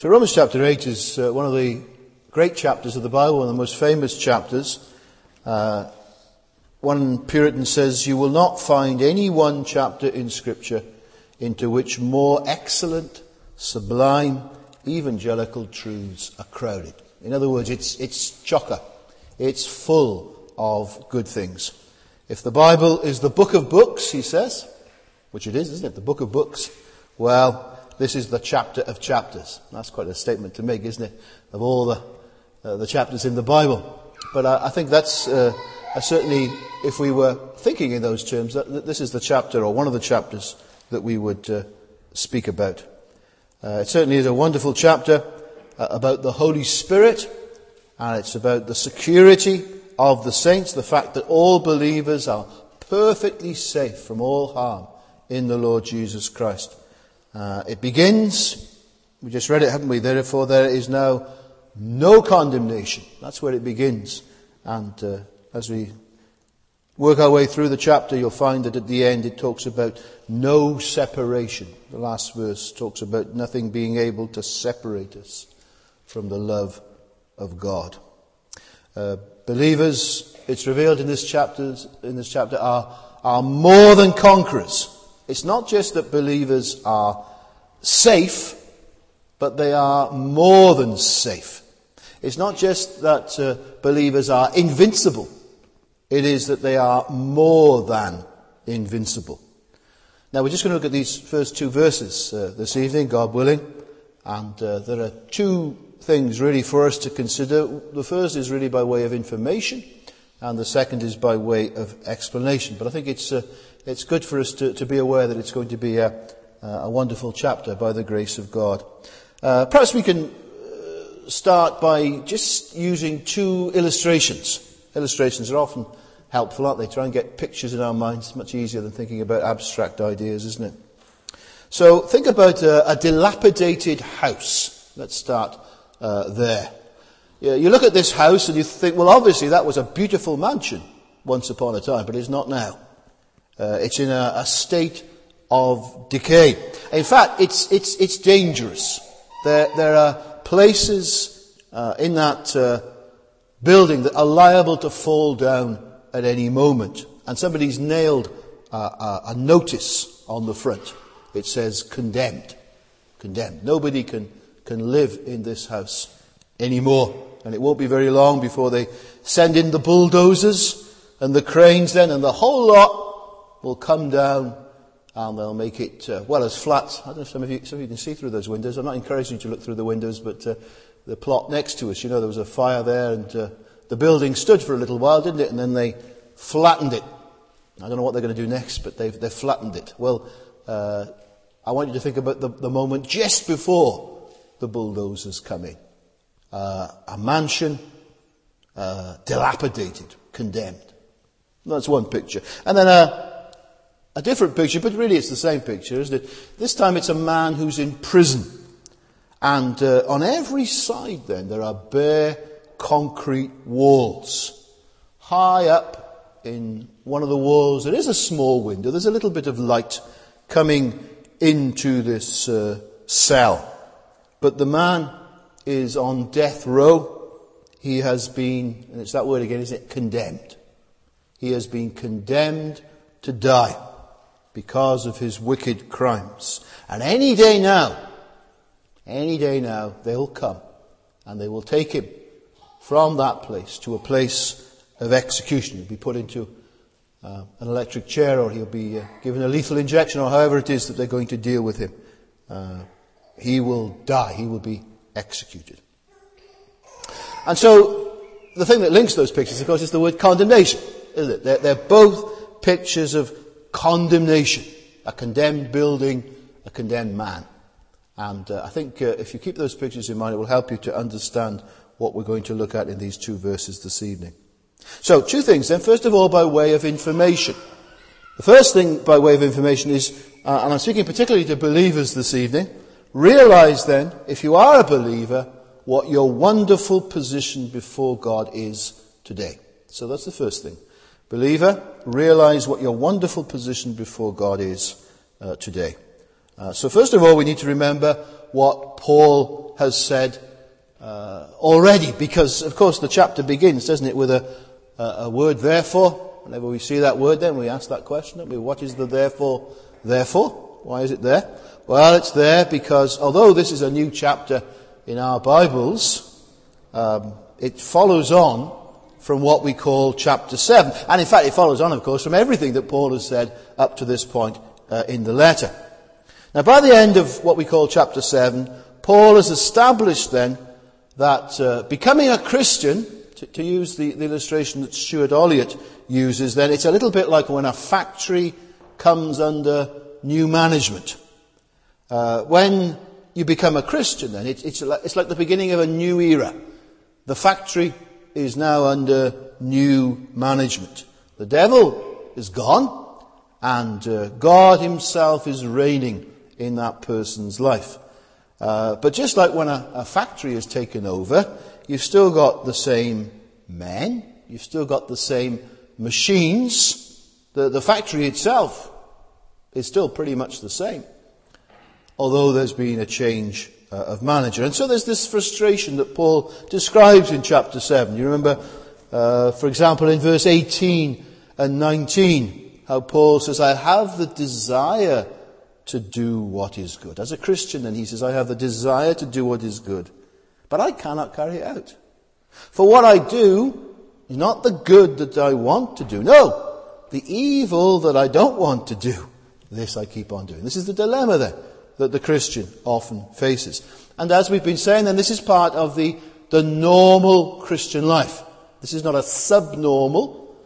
So Romans chapter 8 is one of the great chapters of the Bible, one of the most famous chapters. One Puritan says, "You will not find any one chapter in Scripture into which more excellent, sublime, evangelical truths are crowded." In other words, it's chocker. It's full of good things. If the Bible is the book of books, he says, which it is, isn't it? The book of books. Well, this is the chapter of chapters. That's quite a statement to make, isn't it? Of all the chapters in the Bible. But I think that's certainly, if we were thinking in those terms, that this is the chapter, or one of the chapters, that we would speak about. It certainly is a wonderful chapter about the Holy Spirit, and it's about the security of the saints, the fact that all believers are perfectly safe from all harm in the Lord Jesus Christ. It begins, we just read it, haven't we? Therefore there is now no condemnation. That's where it begins. And as we work our way through the chapter, you'll find that at the end it talks about no separation. The last verse talks about nothing being able to separate us from the love of God. Believers, it's revealed in this chapter, are more than conquerors. It's not just that believers are safe, but they are more than safe. It's not just that believers are invincible. It is that they are more than invincible. Now we're just going to look at these first two verses this evening, God willing. And there are two things really for us to consider. The first is really by way of information, and the second is by way of explanation. But I think it's good for us to be aware that it's going to be a wonderful chapter by the grace of God. Perhaps we can start by just using two illustrations. Illustrations are often helpful, aren't they? Try and get pictures in our minds. It's much easier than thinking about abstract ideas, isn't it? So think about a dilapidated house. Let's start there. You look at this house and you think, well, obviously that was a beautiful mansion once upon a time, but it's not now. It's in a state of decay. In fact, it's dangerous. There are places in that building that are liable to fall down at any moment. And somebody's nailed a notice on the front. It says condemned. Condemned. Nobody can live in this house anymore. And it won't be very long before they send in the bulldozers and the cranes then, and the whole lot will come down and they'll make it, as flat. I don't know if some of you can see through those windows. I'm not encouraging you to look through the windows, but the plot next to us, there was a fire there, and the building stood for a little while, didn't it? And then they flattened it. I don't know what they're going to do next, but they've flattened it. Well, I want you to think about the moment just before the bulldozers come in. A mansion, dilapidated, condemned. That's one picture. And then a different picture, but really it's the same picture, isn't it? This time it's a man who's in prison. And on every side then there are bare concrete walls. High up in one of the walls there is a small window. There's a little bit of light coming into this cell. But the man is on death row. He has been, and it's that word again, isn't it? Condemned. He has been condemned to die because of his wicked crimes. And any day now, they'll come and they will take him from that place to a place of execution. He'll be put into an electric chair, or he'll be given a lethal injection, or however it is that they're going to deal with him. He will die. He will be executed. And so the thing that links those pictures, of course, is the word condemnation, isn't it? They're both pictures of condemnation. A condemned building, a condemned man. And I think if you keep those pictures in mind, it will help you to understand what we're going to look at in these two verses this evening. So, two things then. First of all, by way of information. The first thing by way of information is, and I'm speaking particularly to believers this evening, realize then, if you are a believer, what your wonderful position before God is today. So that's the first thing. Believer, realize what your wonderful position before God is today. So first of all, we need to remember what Paul Paul has said already, because, of course, the chapter begins, doesn't it, with a word, therefore. Whenever we see that word, then we ask that question, don't we? What is the therefore? Therefore? Why is it there? Well, it's there because, although this is a new chapter in our Bibles, it follows on from what we call chapter 7. And in fact, it follows on, of course, from everything that Paul has said up to this point in the letter. Now, by the end of what we call chapter 7, Paul has established then that becoming a Christian, to use the illustration that Stuart Olliott uses, then it's a little bit like when a factory comes under new management. When you become a Christian, then it's like the beginning of a new era. The factory is now under new management. The devil is gone, and God himself is reigning in that person's life. But just like when a factory is taken over, you've still got the same men, you've still got the same machines. The factory itself is still pretty much the same, although there's been a change of manager. And so there's this frustration that Paul describes in chapter 7. You remember, for example, in verse 18 and 19, how Paul says, I have the desire to do what is good. As a Christian, then, he says, I have the desire to do what is good, but I cannot carry it out. For what I do is not the good that I want to do. No, the evil that I don't want to do, this I keep on doing. This is the dilemma there that the Christian often faces. And as we've been saying, then, this is part of the normal Christian life. This is not a subnormal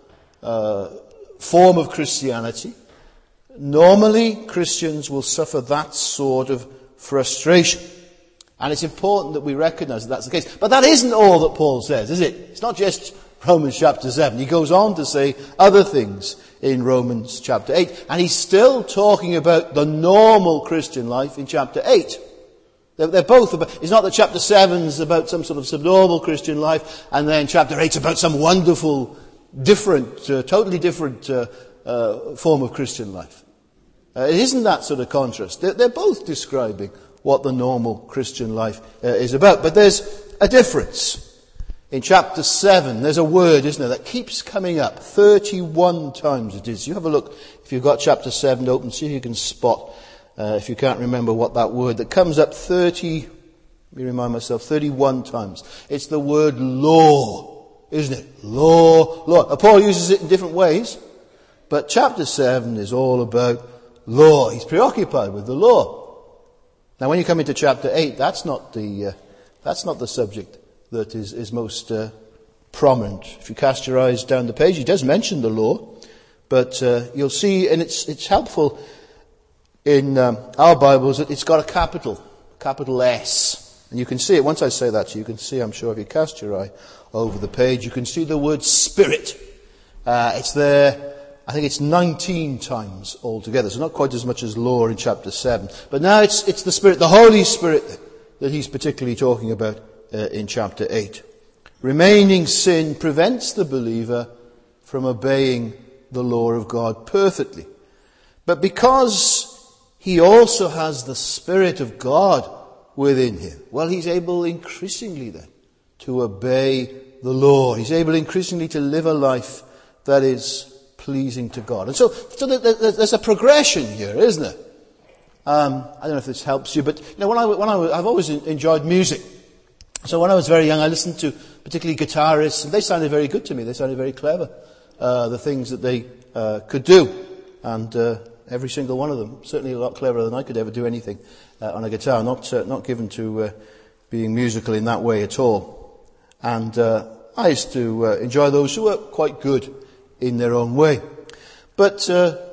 form of Christianity. Normally, Christians will suffer that sort of frustration. And it's important that we recognize that that's the case. But that isn't all that Paul says, is it? It's not just Romans chapter 7. He goes on to say other things in Romans chapter 8. And he's still talking about the normal Christian life in chapter 8. They're both about, it's not that chapter 7 is about some sort of subnormal Christian life, and then chapter 8 is about some wonderful, different, totally different form of Christian life. It isn't that sort of contrast. They're both describing what the normal Christian life is about. But there's a difference. In chapter 7, there's a word, isn't there, that keeps coming up. 31 times it is. You have a look, if you've got chapter 7 open, see if you can spot, if you can't remember what that word, that comes up 31 times. It's the word law, isn't it? Law. Paul uses it in different ways, but chapter 7 is all about law. He's preoccupied with the law. Now, when you come into chapter 8, that's not the subject that is most prominent. If you cast your eyes down the page, he does mention the law, but you'll see, and it's helpful in our Bibles, that it's got a capital S. And you can see it, once I say that to you, you can see, I'm sure, if you cast your eye over the page, you can see the word Spirit. It's there, I think it's 19 times altogether, so not quite as much as law in chapter 7. But now it's the Spirit, the Holy Spirit, that he's particularly talking about in chapter 8. Remaining sin prevents the believer from obeying the law of God perfectly. But because he also has the Spirit of God within him, well, he's able increasingly then to obey the law. He's able increasingly to live a life that is pleasing to God. And so there's a progression here, isn't there? I don't know if this helps you, but you know, I've always enjoyed music. So when I was very young, I listened to particularly guitarists, and they sounded very good to me. They sounded very clever, the things that they could do. And every single one of them, certainly a lot cleverer than I could ever do anything on a guitar. Not given to being musical in that way at all. And I used to enjoy those who were quite good in their own way. But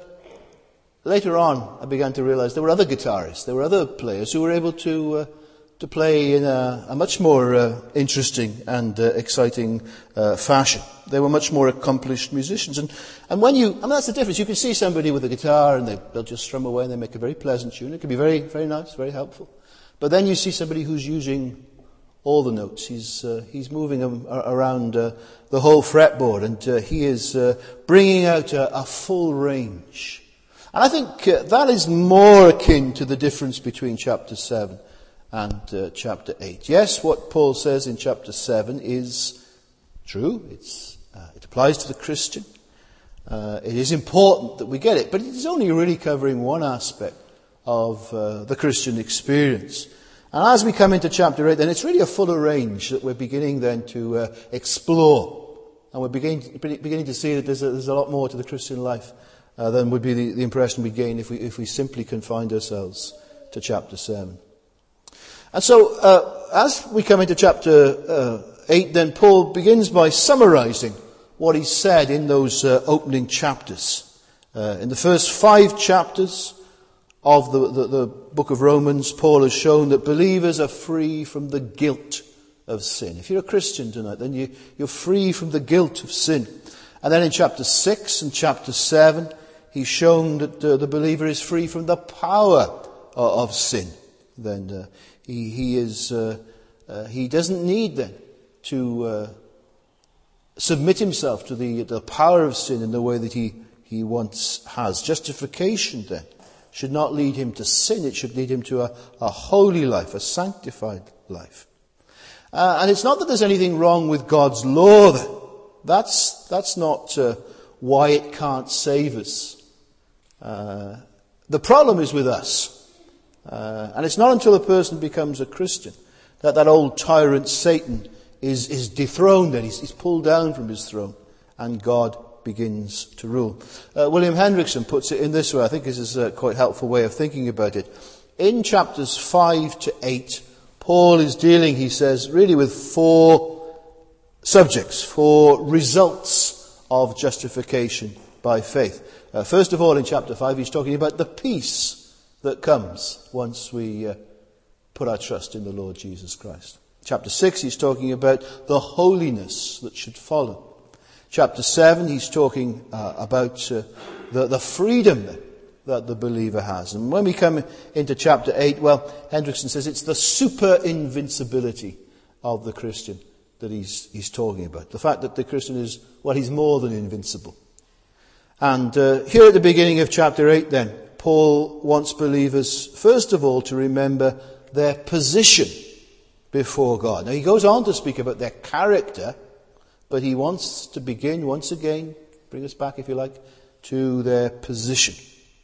later on, I began to realize there were other guitarists, there were other players who were able to play in a much more interesting and exciting fashion. They were much more accomplished musicians. And that's the difference. You can see somebody with a guitar and they'll just strum away and they make a very pleasant tune. It can be very, very nice, very helpful. But then you see somebody who's using all the notes. He's moving them around the whole fretboard, and he is bringing out a full range. And I think that is more akin to the difference between chapter 7 and chapter 8. Yes, what Paul says in chapter 7 is true. It applies to the Christian. It is important that we get it, but it is only really covering one aspect of the Christian experience. And as we come into chapter 8, then it's really a fuller range that we're beginning then to explore. And we're beginning to see that there's a lot more to the Christian life than would be the impression we gain if we simply confined ourselves to chapter 7. And so, as we come into chapter 8, then Paul begins by summarizing what he said in those opening chapters. In the first 5 chapters of the book of Romans, Paul has shown that believers are free from the guilt of sin. If you're a Christian tonight, then you're free from the guilt of sin. And then in chapter 6 and chapter 7, he's shown that the believer is free from the power of sin. Then he doesn't need then to submit himself to the power of sin in the way that he once has. Justification then should not lead him to sin. It should lead him to a holy life, a sanctified life. And it's not that there's anything wrong with God's law then. That's not why it can't save us. The problem is with us. And it's not until a person becomes a Christian that old tyrant Satan is dethroned and he's pulled down from his throne and God begins to rule. William Hendrickson puts it in this way. I think this is a quite helpful way of thinking about it. In chapters 5 to 8, Paul is dealing, he says, really with 4 subjects, 4 results of justification by faith. First of all, in chapter 5, he's talking about the peace that comes once we put our trust in the Lord Jesus Christ. Chapter 6, he's talking about the holiness that should follow. Chapter 7, he's talking about the freedom that the believer has. And when we come into chapter 8, well, Hendrickson says it's the super invincibility of the Christian that he's talking about. The fact that the Christian is, well, he's more than invincible. And here at the beginning of chapter 8 then, Paul wants believers, first of all, to remember their position before God. Now he goes on to speak about their character, but he wants to begin once again, bring us back if you like, to their position.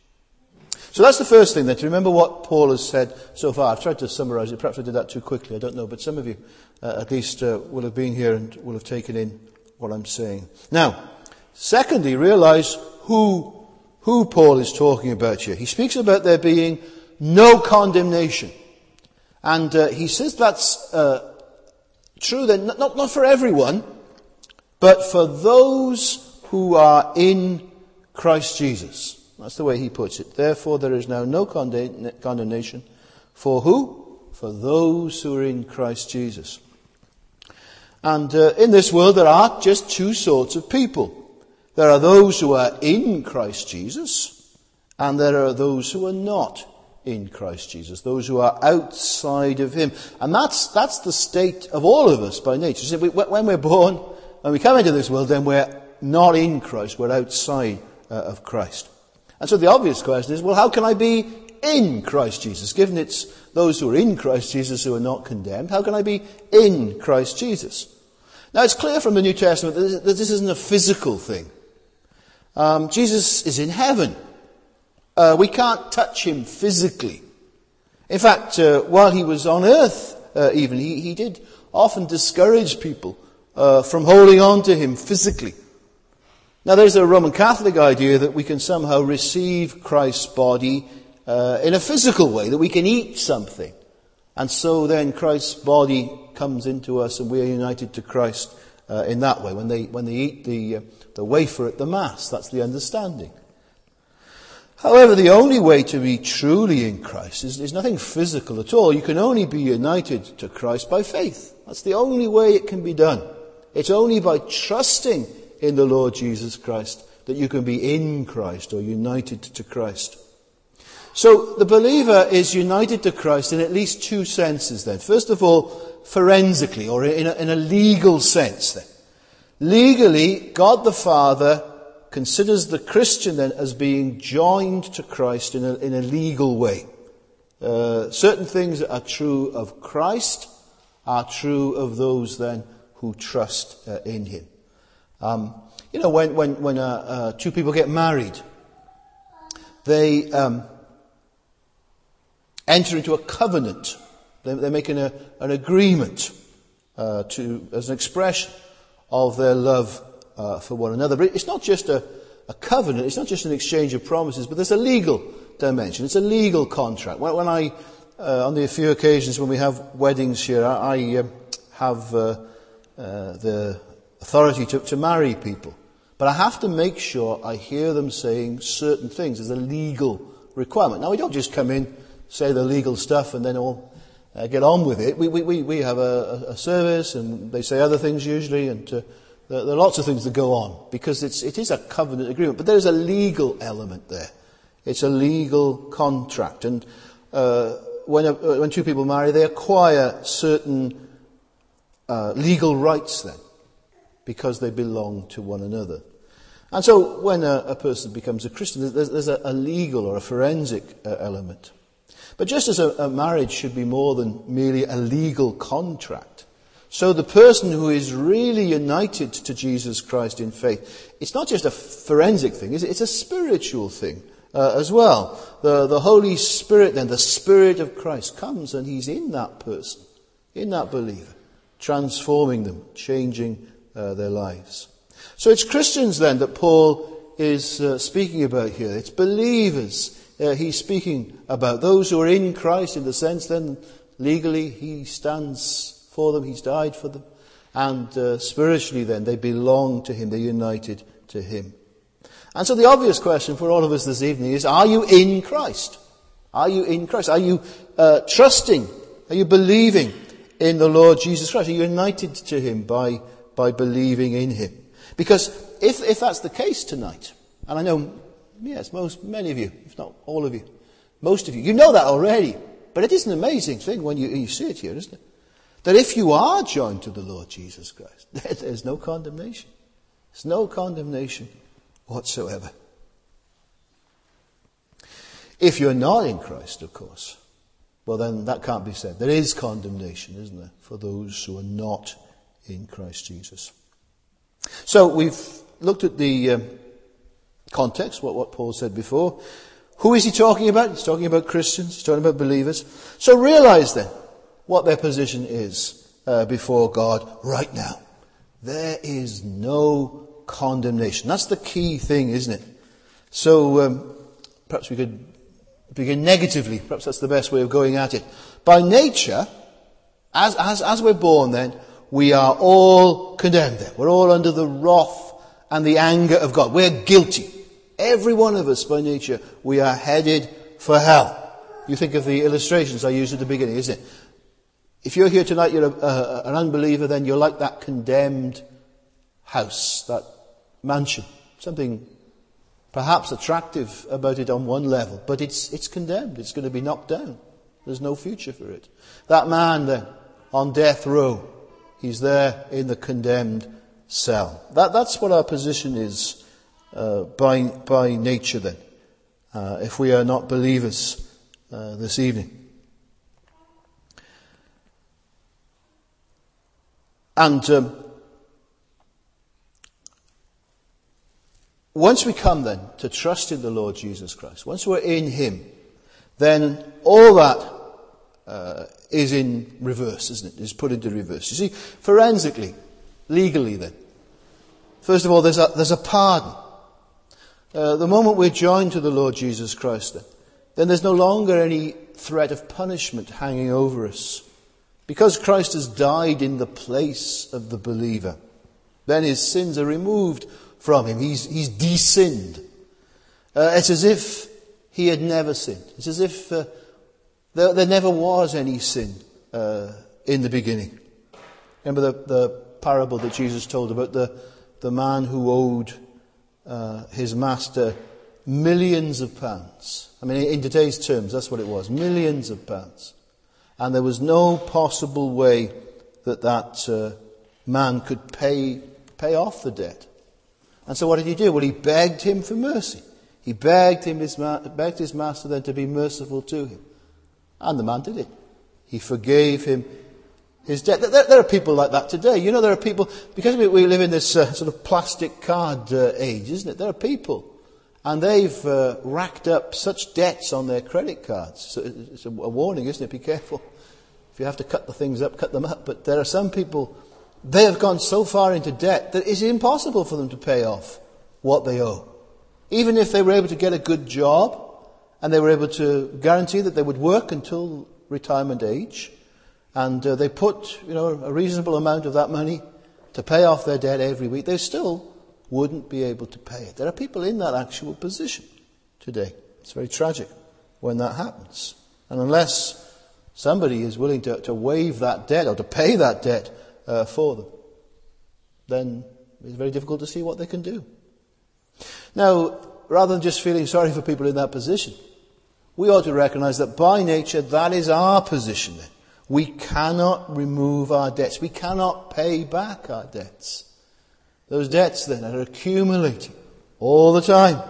So that's the first thing then, to remember what Paul has said so far. I've tried to summarize it. Perhaps I did that too quickly, I don't know. But some of you at least will have been here and will have taken in what I'm saying. Now, secondly, realize who Paul is talking about here. He speaks about there being no condemnation. And he says that's true then, not for everyone, but for those who are in Christ Jesus. That's the way he puts it. Therefore, there is now no condemnation. For who? For those who are in Christ Jesus. And in this world, there are just 2 sorts of people. There are those who are in Christ Jesus, and there are those who are not in Christ Jesus, those who are outside of him. And that's the state of all of us by nature. So when we're born, when we come into this world, then we're not in Christ, we're outside of Christ. And so the obvious question is, well, how can I be in Christ Jesus? Given it's those who are in Christ Jesus who are not condemned, how can I be in Christ Jesus? Now it's clear from the New Testament that this isn't a physical thing. Jesus is in heaven. We can't touch him physically. In fact, while he was on earth even, he did often discourage people from holding on to him physically. Now there's a Roman Catholic idea that we can somehow receive Christ's body in a physical way, that we can eat something. And so then Christ's body comes into us and we are united to Christ in that way. When they eat the wafer at the Mass, that's the understanding. However, the only way to be truly in Christ is nothing physical at all. You can only be united to Christ by faith. That's the only way it can be done. It's only by trusting in the Lord Jesus Christ that you can be in Christ or united to Christ. So the believer is united to Christ in at least 2 senses then. First of all, forensically, or in a legal sense then. Legally, God the Father considers the Christian then as being joined to Christ in a legal way. Certain things that are true of Christ are true of those then who trust in him. When two people get married, they enter into a covenant. They're making an agreement as an expression of their love for one another. But it's not just a covenant, it's not just an exchange of promises, but there's a legal dimension. It's a legal contract. When I, on the few occasions when we have weddings here, I have the authority to marry people. But I have to make sure I hear them saying certain things. There's a legal requirement. Now, we don't just come in, say the legal stuff, and then all get on with it. We have a service, and they say other things usually, and there are lots of things that go on, because it is a covenant agreement. But there's a legal element there. It's a legal contract. And when two people marry, they acquire certain legal rights then, because they belong to one another. And so when a person becomes a Christian, there's a legal or a forensic element. But just as a marriage should be more than merely a legal contract, so the person who is really united to Jesus Christ in faith, it's not just a forensic thing, is it? It's a spiritual thing as well. The Holy Spirit then, the Spirit of Christ, comes and he's in that person, in that believer, transforming them, changing their lives. So it's Christians then that Paul is speaking about here. It's believers he's speaking about. Those who are in Christ, in the sense then legally he stands for them, he's died for them. And spiritually then they belong to him, they're united to him. And so the obvious question for all of us this evening is, are you in Christ? Are you in Christ? Are you trusting? Are you believing in the Lord Jesus Christ? Are you united to him by believing in him? Because if that's the case tonight, and I know, yes, many of you, if not all of you, most of you, you know that already. But it is an amazing thing when you see it here, isn't it? That if you are joined to the Lord Jesus Christ, there's no condemnation. There's no condemnation whatsoever. If you're not in Christ, of course, well then that can't be said. There is condemnation, isn't there, for those who are not in Christ Jesus. So we've looked at the context, what Paul said before. Who is he talking about? He's talking about Christians, he's talking about believers. So realize then what their position is before God right now. There is no condemnation. That's the key thing, isn't it? So perhaps we could begin negatively. Perhaps that's the best way of going at it. By nature, as we're born then, we are all condemned there. We're all under the wrath and the anger of God. We're guilty. Every one of us by nature, we are headed for hell. You think of the illustrations I used at the beginning, isn't it? If you're here tonight, you're an unbeliever, then you're like that condemned house, that mansion. Something perhaps attractive about it on one level, but it's condemned. It's going to be knocked down. There's no future for it. That man then, on death row, he's there in the condemned cell. That's what our position is by nature then, if we are not believers this evening. And once we come then to trust in the Lord Jesus Christ, once we're in him, then all that is in reverse, isn't it? Is put into reverse. You see, forensically, legally then, first of all, there's a pardon. The moment we're joined to the Lord Jesus Christ then there's no longer any threat of punishment hanging over us. Because Christ has died in the place of the believer, then his sins are removed from him. He's de-sinned. It's as if he had never sinned. It's as if there never was any sin in the beginning. Remember the parable that Jesus told about the man who owed his master millions of pounds. I mean, in today's terms, that's what it was. Millions of pounds. And there was no possible way that man could pay off the debt. And so what did he do? Well, he begged him for mercy. He begged his master then to be merciful to him. And the man did it. He forgave him his debt. There are people like that today. You know, there are people, because we live in this sort of plastic card age, isn't it? There are people, and they've racked up such debts on their credit cards. So it's a warning, isn't it? Be careful. If you have to cut the things up, cut them up. But there are some people, they have gone so far into debt that it's impossible for them to pay off what they owe. Even if they were able to get a good job, and they were able to guarantee that they would work until retirement age, and they put, a reasonable amount of that money to pay off their debt every week, they still wouldn't be able to pay it. There are people in that actual position today. It's very tragic when that happens. And unless somebody is willing to waive that debt or to pay that debt for them, then it's very difficult to see what they can do. Now, rather than just feeling sorry for people in that position, we ought to recognize that by nature that is our position then. We cannot remove our debts. We cannot pay back our debts. Those debts then are accumulating all the time.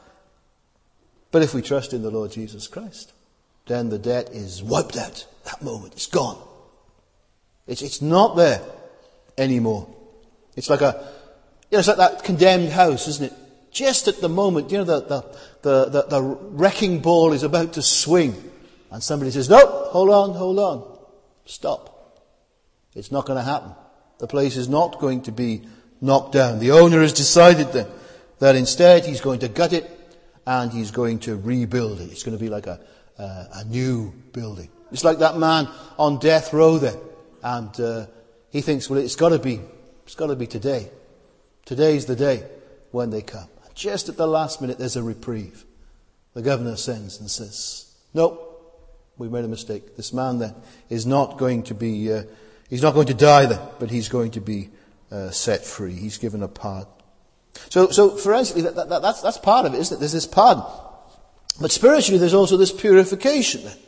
But if we trust in the Lord Jesus Christ, then the debt is wiped out. That moment, it's gone. It's not there anymore. It's like it's like that condemned house, isn't it? Just at the moment, the wrecking ball is about to swing, and somebody says, "No, hold on, stop. It's not going to happen. The place is not going to be knocked down." The owner has decided then that instead he's going to gut it and he's going to rebuild it. It's going to be like a new building. It's like that man on death row there, and he thinks, well, it's got to be today. Today's the day when they come. Just at the last minute, there's a reprieve. The governor sends and says, "No, we made a mistake. This man then is not going to be, he's not going to die then, but he's going to be set free. He's given a pardon." So forensically, that's part of it, isn't it? There's this pardon. But spiritually, there's also this purification then.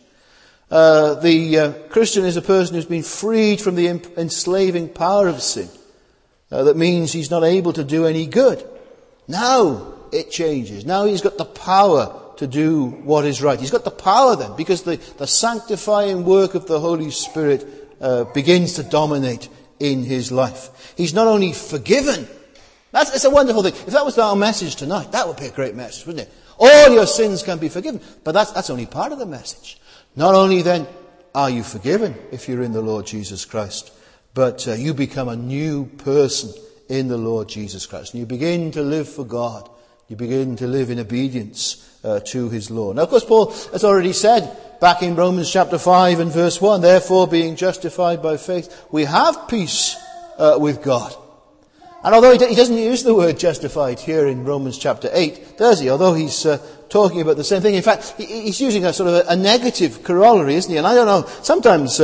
The Christian is a person who's been freed from the enslaving power of sin. That means he's not able to do any good. Now it changes. Now he's got the power to do what is right. He's got the power then, because the sanctifying work of the Holy Spirit begins to dominate in his life. He's not only forgiven. It's a wonderful thing. If that was our message tonight, that would be a great message, wouldn't it? All your sins can be forgiven. But that's only part of the message. Not only then are you forgiven if you're in the Lord Jesus Christ, but you become a new person in the Lord Jesus Christ. And you begin to live for God. You begin to live in obedience to his law. Now, of course, Paul has already said back in Romans chapter 5 and verse 1, "Therefore, being justified by faith, we have peace with God." And although he doesn't use the word justified here in Romans chapter 8, does he? Although he's talking about the same thing. In fact, he's using a sort of a negative corollary, isn't he? And I don't know, sometimes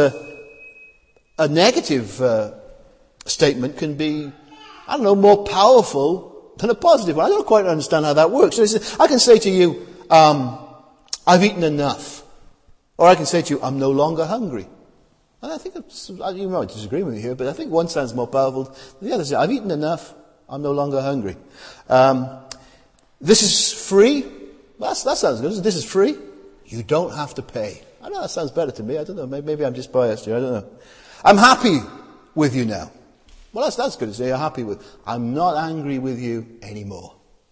a negative statement can be, more powerful than a positive one. I don't quite understand how that works. So I can say to you, I've eaten enough. Or I can say to you, I'm no longer hungry. And I think, you might disagree with me here, but I think one sounds more powerful than the other. I've eaten enough, I'm no longer hungry. This is free. Well, that sounds good. This is free. You don't have to pay. I know that sounds better to me. I don't know. Maybe I'm just biased here. I don't know. I'm happy with you now. Well, that's good to say you're happy with. I'm not angry with you anymore.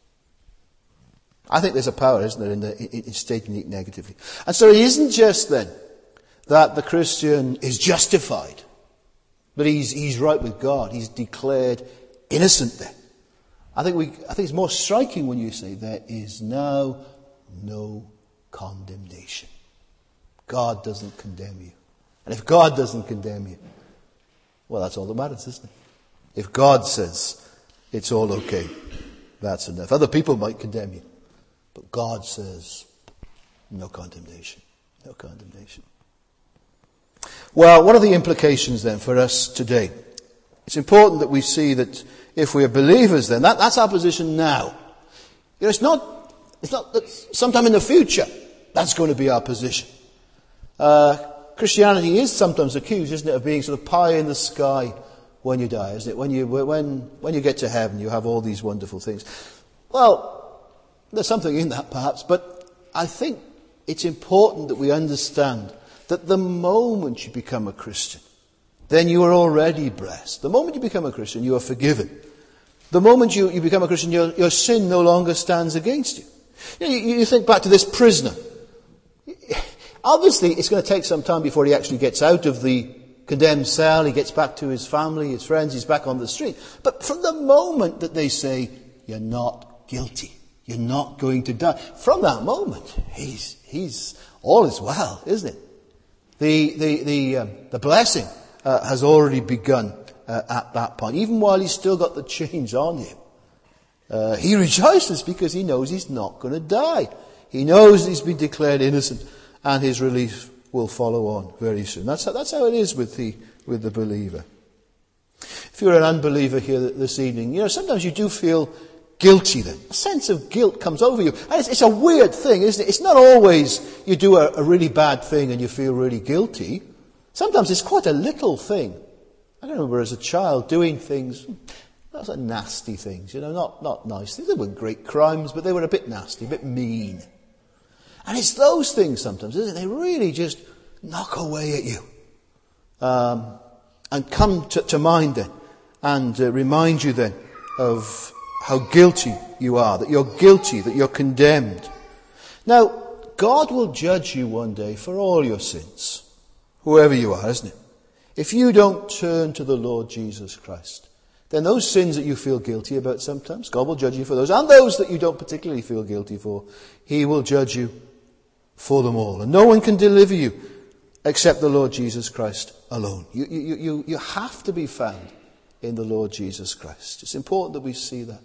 I think there's a power, isn't there, in stating it negatively. And so it isn't just then that the Christian is justified, but he's right with God. He's declared innocent then. I think it's more striking when you say there is now no condemnation. God doesn't condemn you. And if God doesn't condemn you, well, that's all that matters, isn't it? If God says it's all okay, that's enough. Other people might condemn you, but God says no condemnation. No condemnation. Well, what are the implications then for us today? It's important that we see that if we are believers then, that's our position now. It's not that sometime in the future that's going to be our position. Christianity is sometimes accused, isn't it, of being sort of pie in the sky when you die, isn't it? When you get to heaven, you have all these wonderful things. Well, there's something in that perhaps, but I think it's important that we understand that the moment you become a Christian, then you are already blessed. The moment you become a Christian, you are forgiven. The moment you become a Christian, your sin no longer stands against you. You think back to this prisoner. Obviously, it's going to take some time before he actually gets out of the condemned cell. He gets back to his family, his friends. He's back on the street. But from the moment that they say, you're not guilty, you're not going to die, from that moment, he's all is well, isn't it? The blessing has already begun at that point. Even while he's still got the chains on him, he rejoices because he knows he's not going to die. He knows he's been declared innocent, and his relief will follow on very soon. That's how it is with the believer. If you're an unbeliever here this evening, sometimes you do feel guilty then. A sense of guilt comes over you. And it's a weird thing, isn't it? It's not always you do a really bad thing and you feel really guilty. Sometimes it's quite a little thing. I remember as a child doing things, those are nasty things, not nice things. They weren't great crimes, but they were a bit nasty, a bit mean. And it's those things sometimes, isn't it? They really just knock away at you. And come to mind then, and remind you then of how guilty you are, that you're guilty, that you're condemned. Now, God will judge you one day for all your sins, whoever you are, isn't it? If you don't turn to the Lord Jesus Christ, then those sins that you feel guilty about sometimes, God will judge you for those. And those that you don't particularly feel guilty for, He will judge you for them all. And no one can deliver you except the Lord Jesus Christ alone. You have to be found in the Lord Jesus Christ. It's important that we see that.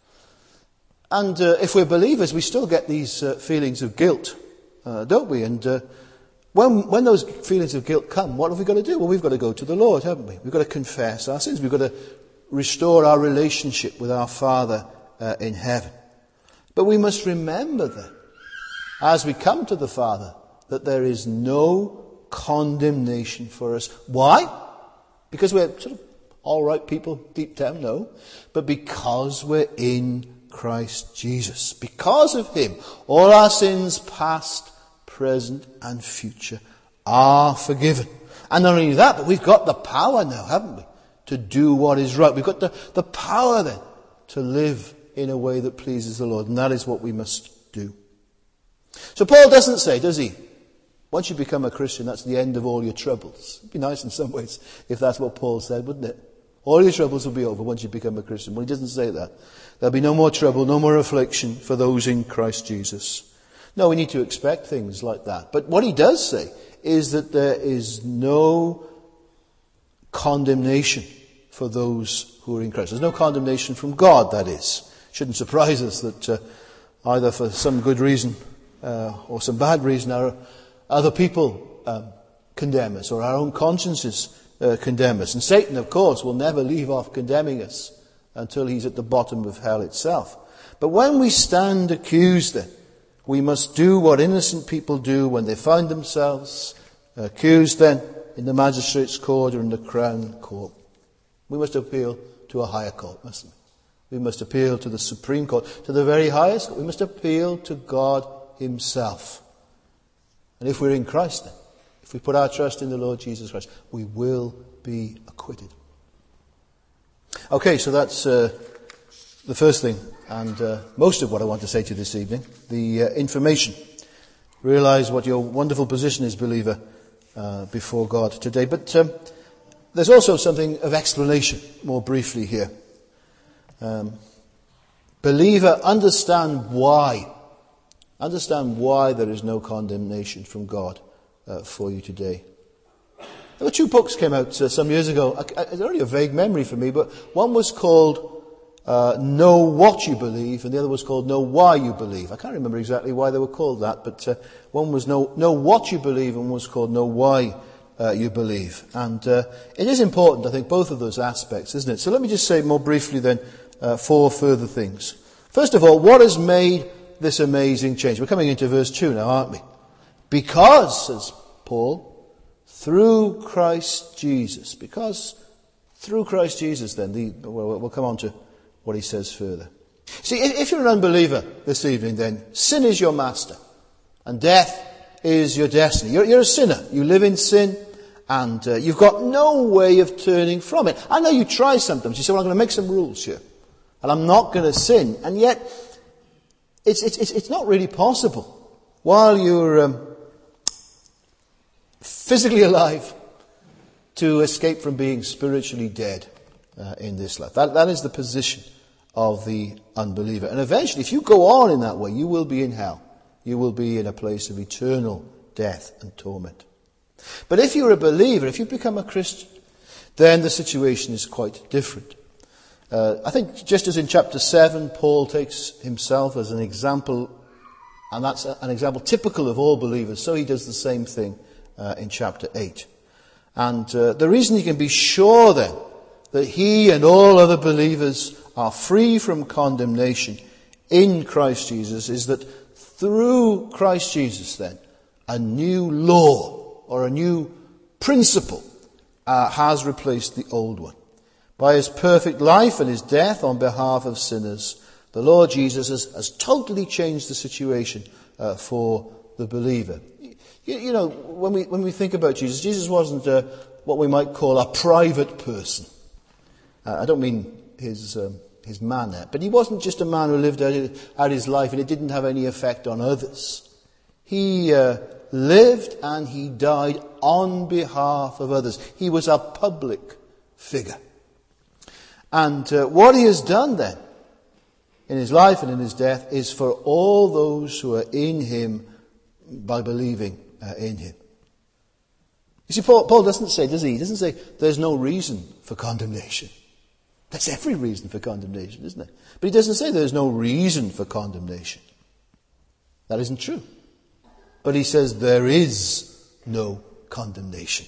And if we're believers, we still get these feelings of guilt, don't we? And when those feelings of guilt come, what have we got to do? Well, we've got to go to the Lord, haven't we? We've got to confess our sins. We've got to restore our relationship with our Father in heaven. But we must remember that as we come to the Father, that there is no condemnation for us. Why? Because we're sort of all right people deep down? No. But because we're in Christ Jesus. Because of Him, all our sins, past, present and future, are forgiven. And not only that, but we've got the power now, haven't we, to do what is right. We've got the power then to live in a way that pleases the Lord. And that is what we must do. So Paul doesn't say, does he? Once you become a Christian, that's the end of all your troubles. It'd be nice in some ways if that's what Paul said, wouldn't it? All your troubles will be over once you become a Christian. Well, he doesn't say that. There'll be no more trouble, no more affliction for those in Christ Jesus. No, we need to expect things like that. But what he does say is that there is no condemnation for those who are in Christ. There's no condemnation from God, that is. Shouldn't surprise us that either for some good reason or some bad reason other people condemn us, or our own consciences condemn us. And Satan, of course, will never leave off condemning us until he's at the bottom of hell itself. But when we stand accused then, we must do what innocent people do when they find themselves accused then in the magistrate's court or in the crown court. We must appeal to a higher court, mustn't we? We must appeal to the Supreme Court, to the very highest court. We must appeal to God Himself. And if we're in Christ then, if we put our trust in the Lord Jesus Christ, we will be acquitted. Okay, so that's the first thing, and most of what I want to say to you this evening, the information. Realize what your wonderful position is, believer, before God today. But there's also something of explanation, more briefly here. Believer, understand why. Understand why there is no condemnation from God for you today. There were two books came out some years ago. It's only a vague memory for me, but one was called Know What You Believe, and the other was called Know Why You Believe. I can't remember exactly why they were called that, but one was Know What You Believe, and one was called Know Why You Believe. And it is important, I think, both of those aspects, isn't it? So let me just say more briefly then 4 further things. First of all, what has made this amazing change? We're coming into verse 2 now, aren't we? Because, says Paul, through Christ Jesus. Because through Christ Jesus then, we'll come on to what he says further. See, if you're an unbeliever this evening then, sin is your master. And death is your destiny. You're a sinner. You live in sin, and you've got no way of turning from it. I know you try sometimes. You say, well, I'm going to make some rules here, and I'm not going to sin. And yet, it's not really possible. While you're physically alive, to escape from being spiritually dead in this life. That is the position of the unbeliever. And eventually, if you go on in that way, you will be in hell. You will be in a place of eternal death and torment. But if you're a believer, if you become a Christian, then the situation is quite different. I think just as in chapter 7, Paul takes himself as an example, and that's an example typical of all believers, so he does the same thing in chapter 8. And the reason you can be sure then that he and all other believers are free from condemnation in Christ Jesus is that through Christ Jesus then, a new law or a new principle has replaced the old one. By his perfect life and his death on behalf of sinners, the Lord Jesus has totally changed the situation for the believer. You know, when we think about Jesus, Jesus wasn't what we might call a private person. I don't mean his manner, but he wasn't just a man who lived out his life and it didn't have any effect on others. He lived and he died on behalf of others. He was a public figure. And what he has done then, in his life and in his death, is for all those who are in him by believing in him. You see, Paul doesn't say, does he? He doesn't say there's no reason for condemnation. There's every reason for condemnation, isn't there? But he doesn't say there's no reason for condemnation. That isn't true. But he says there is no condemnation.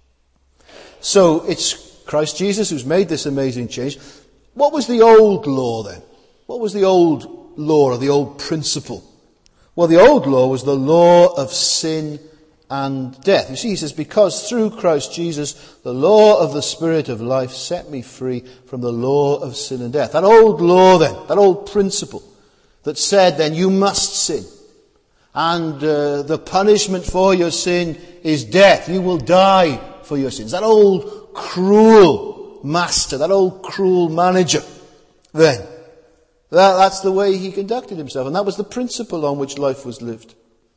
So it's Christ Jesus who's made this amazing change. What was the old law then? What was the old law or the old principle? Well, the old law was the law of sin and death. You see, he says, because through Christ Jesus, the law of the Spirit of life set me free from the law of sin and death. That old law then, that old principle that said then you must sin. And the punishment for your sin is death. You will die for your sins. That old cruel master, that old cruel manager then. That's the way he conducted himself. And that was the principle on which life was lived.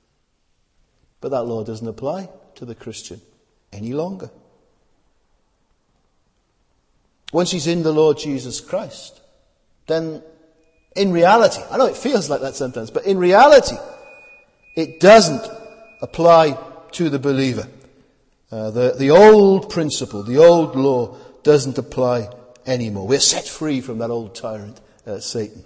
But that law doesn't apply to the Christian any longer. Once he's in the Lord Jesus Christ, then in reality, I know it feels like that sometimes, but in reality, it doesn't apply to the believer. The old principle, the old law doesn't apply anymore. We're set free from that old tyrant, Satan.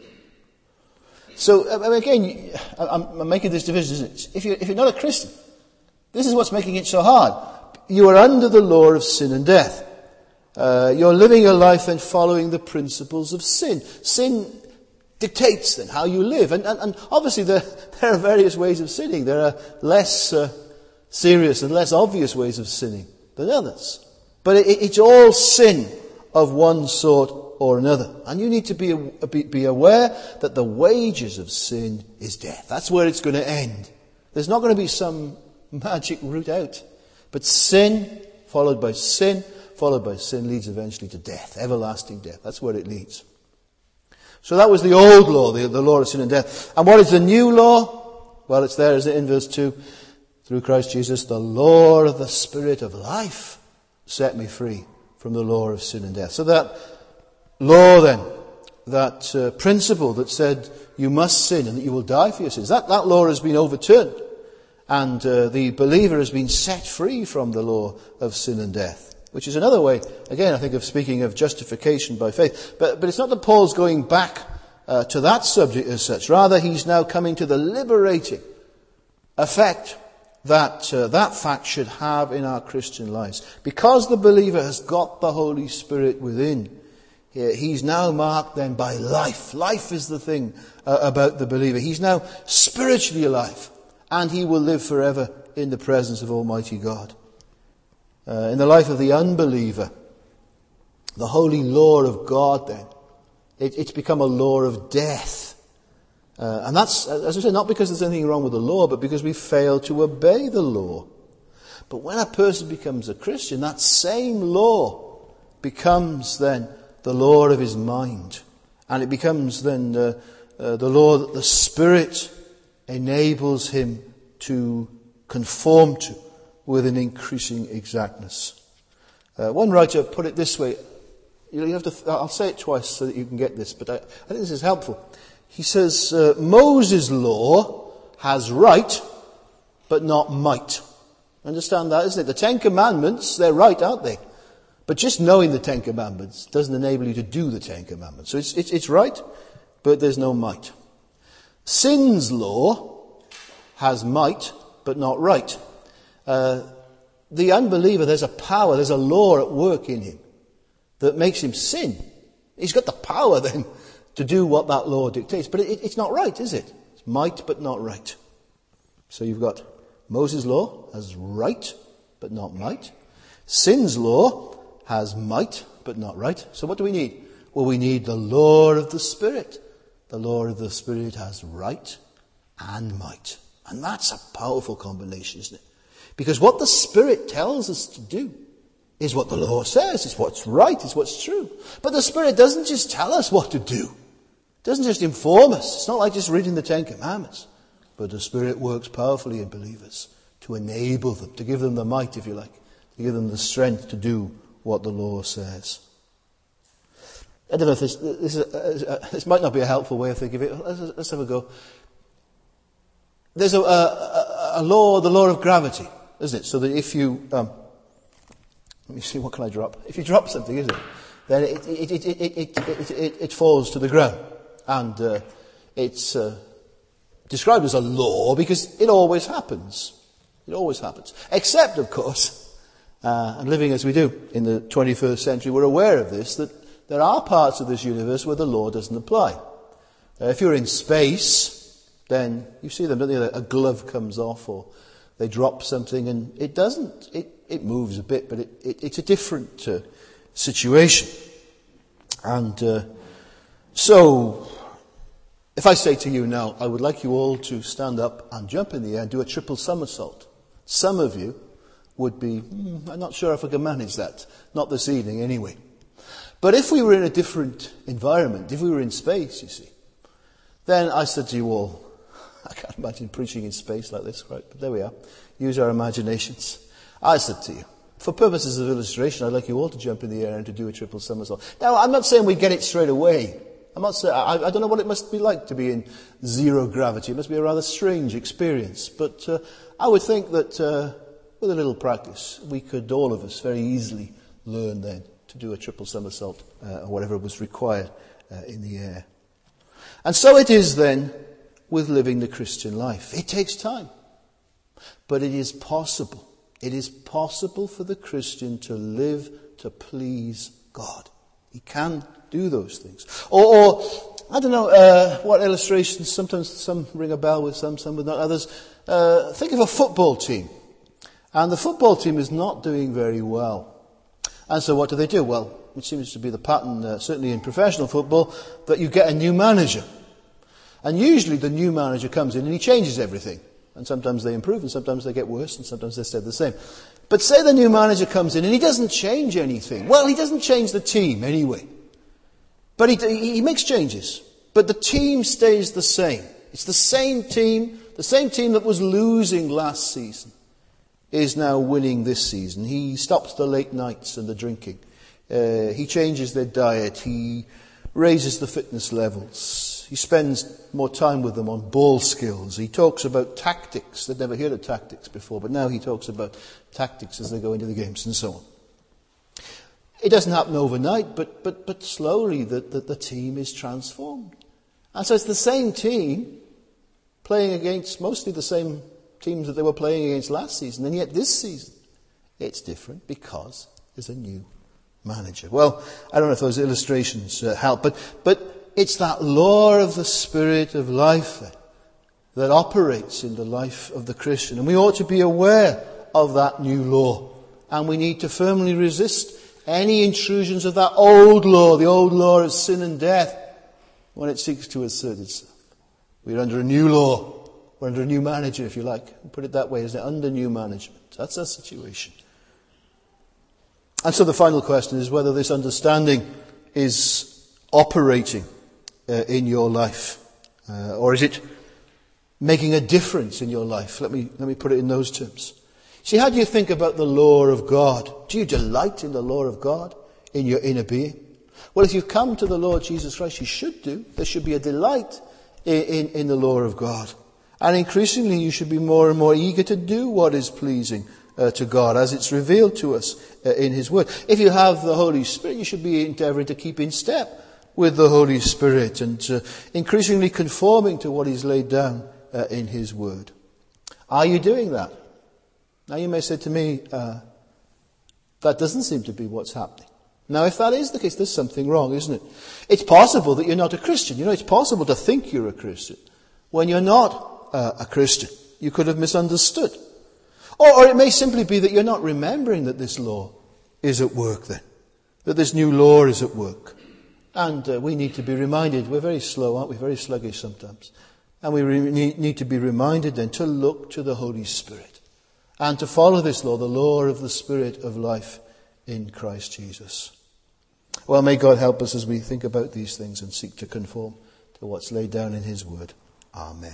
So, again, I'm making this division, isn't it? If you're not a Christian, this is what's making it so hard. You are under the law of sin and death. You're living your life and following the principles of sin. Sin dictates then how you live. And obviously there are various ways of sinning. There are less serious and less obvious ways of sinning than others. But it's all sin of one sort or another. And you need to be aware that the wages of sin is death. That's where it's going to end. There's not going to be some magic route out. But sin, followed by sin leads eventually to death, everlasting death. That's where it leads. So that was the old law, the law of sin and death. And what is the new law? Well, it's there, isn't it, in verse 2. Through Christ Jesus, the law of the Spirit of life set me free from the law of sin and death. So that law then, that principle that said you must sin and that you will die for your sins, that law has been overturned. And the believer has been set free from the law of sin and death. Which is another way, again, I think of speaking of justification by faith. But it's not that Paul's going back to that subject as such. Rather, he's now coming to the liberating effect that fact should have in our Christian lives. Because the believer has got the Holy Spirit within, he's now marked then by life. Life is the thing about the believer. He's now spiritually alive. And he will live forever in the presence of Almighty God. In the life of the unbeliever, the holy law of God then, it's become a law of death. And that's, as I said, not because there's anything wrong with the law, but because we fail to obey the law. But when a person becomes a Christian, that same law becomes then the law of his mind. And it becomes then the law that the Spirit enables him to conform to with an increasing exactness. One writer put it this way. You have to. I'll say it twice so that you can get this, but I think this is helpful. He says, Moses' law has right, but not might. Understand that, isn't it? The Ten Commandments, they're right, aren't they? But just knowing the Ten Commandments doesn't enable you to do the Ten Commandments. So it's right, but there's no might. Sin's law has might, but not right. The unbeliever, there's a power, there's a law at work in him that makes him sin. He's got the power then to do what that law dictates. But it's not right, is it? It's might, but not right. So you've got Moses' law has right, but not might. Sin's law has might, but not right. So what do we need? Well, we need the law of the Spirit. The law of the Spirit has right and might. And that's a powerful combination, isn't it? Because what the Spirit tells us to do is what the law says. It's what's right. It's what's true. But the Spirit doesn't just tell us what to do. It doesn't just inform us. It's not like just reading the Ten Commandments. But the Spirit works powerfully in believers to enable them, to give them the might, if you like, to give them the strength to do what the law says. I don't know if this might not be a helpful way of thinking of it. Let's have a go. There's a law, the law of gravity, isn't it? So that if you, let me see, what can I drop? If you drop something, isn't it? Then it falls to the ground. And it's described as a law because it always happens. It always happens. Except, of course, and living as we do in the 21st century, we're aware of this, that there are parts of this universe where the law doesn't apply. If you're in space, then you see them, don't you? A glove comes off or they drop something and it doesn't. It moves a bit, but it's a different situation. And so, if I say to you now, I would like you all to stand up and jump in the air and do a triple somersault. Some of you would be, I'm not sure if I can manage that. Not this evening anyway. But if we were in a different environment, if we were in space, you see, then I said to you all, I can't imagine preaching in space like this, right? But there we are. Use our imaginations. I said to you, for purposes of illustration, I'd like you all to jump in the air and to do a triple somersault. Now, I'm not saying we get it straight away. I'm not saying, I don't know what it must be like to be in zero gravity. It must be a rather strange experience. But I would think that with a little practice, we could, all of us, very easily learn then to do a triple somersault or whatever was required in the air. And so it is then with living the Christian life. It takes time. But it is possible. It is possible for the Christian to live to please God. He can do those things. Or I don't know, what illustrations, sometimes some ring a bell with some with not others. Think of a football team. And the football team is not doing very well. And so what do? Well, it seems to be the pattern, certainly in professional football, that you get a new manager. And usually the new manager comes in and he changes everything. And sometimes they improve and sometimes they get worse and sometimes they stay the same. But say the new manager comes in and he doesn't change anything. Well, he doesn't change the team anyway. But he makes changes. But the team stays the same. It's the same team that was losing last season is now winning this season. He stops the late nights and the drinking. He changes their diet. He raises the fitness levels. He spends more time with them on ball skills. He talks about tactics. They'd never heard of tactics before, but now he talks about tactics as they go into the games and so on. It doesn't happen overnight, but slowly the team is transformed. And so it's the same team playing against mostly the same teams that they were playing against last season, and yet this season it's different because there's a new manager. Well, I don't know if those illustrations help, but it's that law of the Spirit of life that operates in the life of the Christian, and we ought to be aware of that new law, and we need to firmly resist any intrusions of that old law, the old law of sin and death, when it seeks to assert itself. We're under a new law. We're under a new manager, if you like. Put it that way, isn't it? Under new management. That's our situation. And so the final question is whether this understanding is operating in your life. Or is it making a difference in your life? Let me put it in those terms. See, how do you think about the law of God? Do you delight in the law of God in your inner being? Well, if you've come to the Lord Jesus Christ, you should do. There should be a delight in the law of God. And increasingly you should be more and more eager to do what is pleasing to God as it's revealed to us in His Word. If you have the Holy Spirit, you should be endeavouring to keep in step with the Holy Spirit and increasingly conforming to what He's laid down in His Word. Are you doing that? Now you may say to me, that doesn't seem to be what's happening. Now if that is the case, there's something wrong, isn't it? It's possible that you're not a Christian. You know, it's possible to think you're a Christian when you're not a Christian. You could have misunderstood. Or it may simply be that you're not remembering that this law is at work then. That this new law is at work. And we need to be reminded. We're very slow, aren't we? Very sluggish sometimes. And we need to be reminded then to look to the Holy Spirit. And to follow this law, the law of the Spirit of life in Christ Jesus. Well, may God help us as we think about these things and seek to conform to what's laid down in His Word. Amen.